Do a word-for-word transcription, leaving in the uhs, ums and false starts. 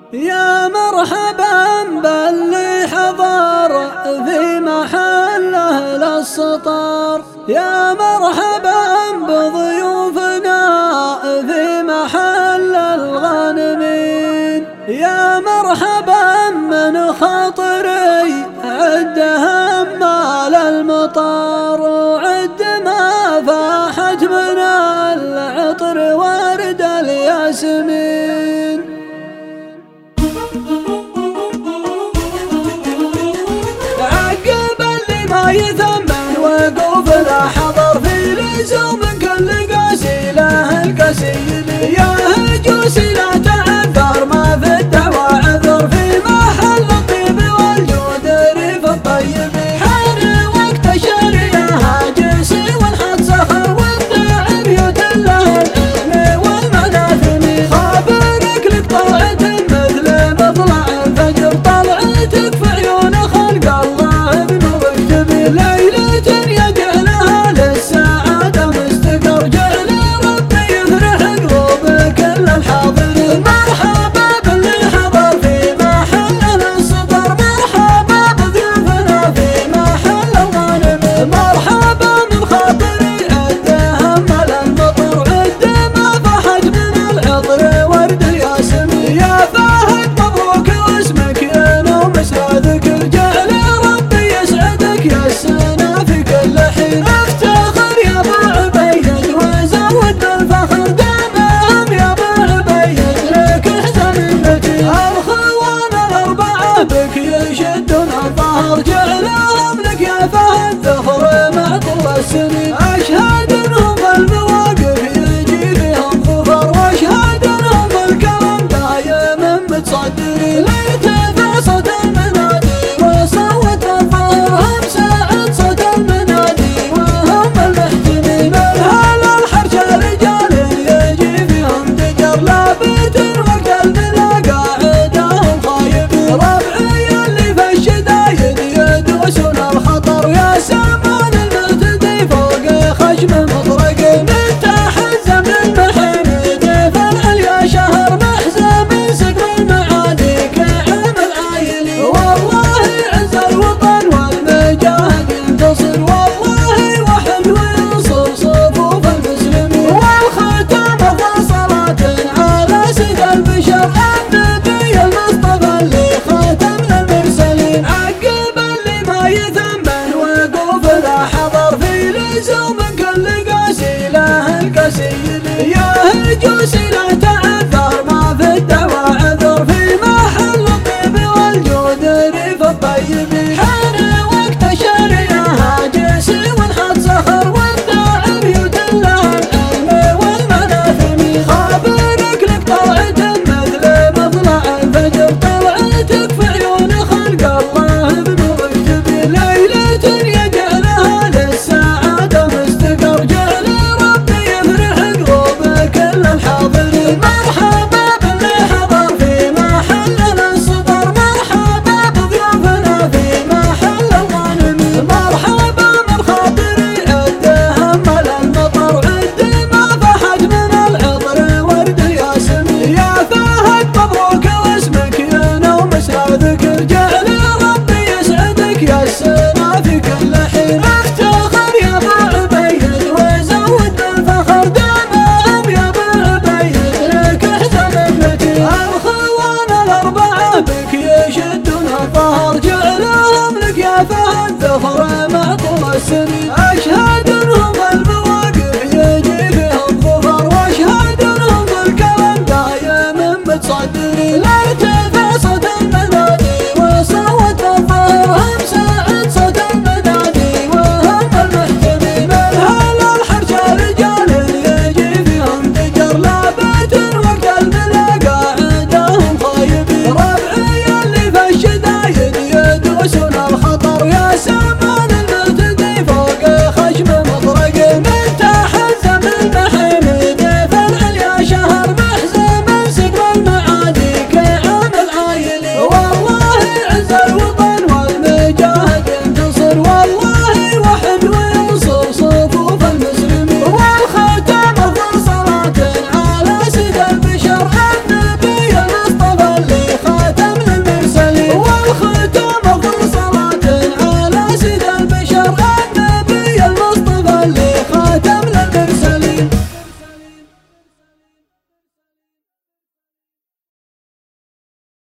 يا مرحبا باللي حضر في محله للسطر، يا مرحبا بضيوفنا في محل الغانمين، يا مرحبا من خاطري عد همال المطر وعد ما فاحت من العطر ورد الياسمين. عقب اللي ما يثمن وقوف لا حضر في لزوم كل قاسي له القسيل، يا هجوسي لا تعذر ما في الدعوى عذر في محل الطيب والجود ريف الطيب، حان وقت الشر يا هاجسي والحد سخر وابدع بيوت الله العلم والمناثم، خابرك لك طلعت مثل مطلع الفجر طلعتك في عيون خلق الله بنورك تبي، ليلة يجعلها للسعادة مستقر جعل ربي يفرح قلوب كل الحاضرين. مرحبا باللي حضر في محل السطر، مرحبا بضيوفنا في محل الغانم، مرحبا من خاطري عد همل المطر عد ما فحت من العطر ورد الياسمين، يا فهد مبروك واسمك ينوم مسرى ذكر جعل ربي يسعدك يا السنة في كل حين، افتخر يا ابو عبيد وزود بالفخر دامهم يا ابو عبيد لك احسن المتين، الخوان الاربعة بك يشدون الظهر جعلهم لك يا فهد ذخر مع طول السنين، اشهد انهم المواقف يجي فيهم ظفر واشهد انهم الكرم دايم متصدرين، ليت صوت المنادي وصوت الظهر هم ساعد صوت المنادي وهم المحتمين، الهال الحرش رجال يجي فيهم دجر لابت وقت البلا قاعدهم خايبين، ربعي اللي في الشدايد يدوسون الخطر يا سامان المعتدي فوق خشم مطرق، متحزم للمحامد فالعليا شهر محزم سقف المعادي كعمل عايلي، والله عز الوطن والمجاهد ينتصر والله وحد وينصر صفوف المسلمين، والختام افضل صلاة على سيد البشر النبي المصطفى اللي خاتم المرسلين، عقب اللي ما يثمن وقوف لا حضر في لزوم كل قاسي له القسيل، يا هجوسي لا تعذر ما في الدعوى عذر في محل الطيب والجود ريف الطيب، حان وقت الشر يا هاجسي والحد سخر وابدع بيوت الله العلم والمناثم، خابرك لك طلعت مثل مطلع الفجر طلعتك في عيون خلق الله بنورك تبي، ليلة يجعلها للسعادة مستقر جعل ربي يفرح قلوب كل الحاضرين. مرحبا باللي حضر في محل السطر، مرحبا بضيوفنا في محل الغانم، مرحبا من خاطري عد همل المطر عد ما فحت من العطر ورد الياسمين، يا فهد مبروك واسمك ينوم مسرى ذكر جعل ربي يسعدك يا السنة في كل حين، افتخر يا ابو عبيد وزود بالفخر دامهم يا ابو عبيد لك احسن المتين، الخوان الاربعة بك يشدون الظهر جعلهم لك يا فهد ذخر مع طول السنين، اشهد